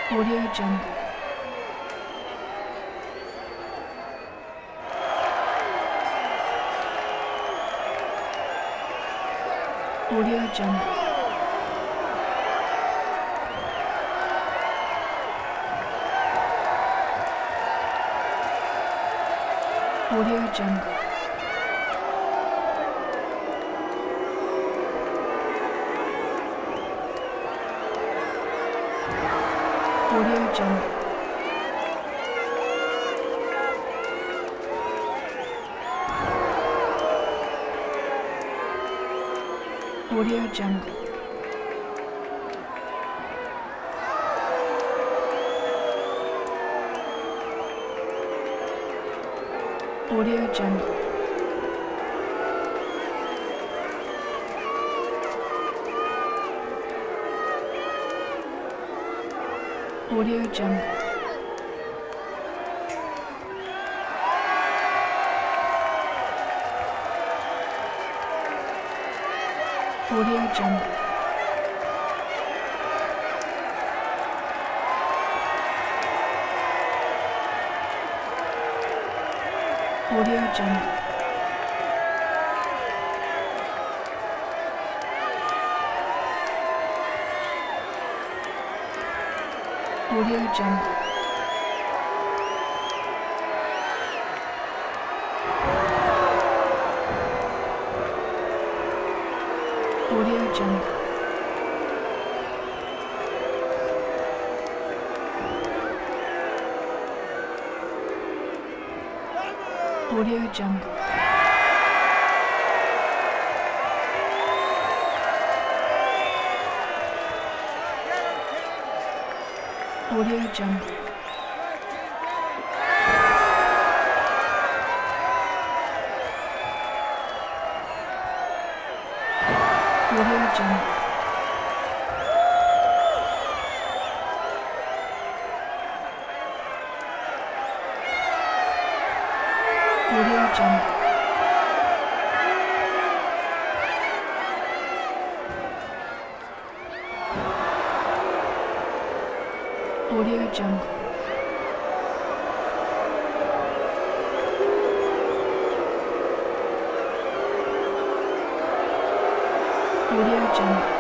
Audio Jungle. Audio Jungle. Audio Jungle. Audio Jungle. Audio Jungle. Audio Jungle. Audio Jungle. Audio Jungle. Audio Jungle. Audio Jungle. Audio Jungle. Audio Jungle. Audio Jungle. Audio Jungle. Audio Jungle. Audio Jungle. Audio Jungle.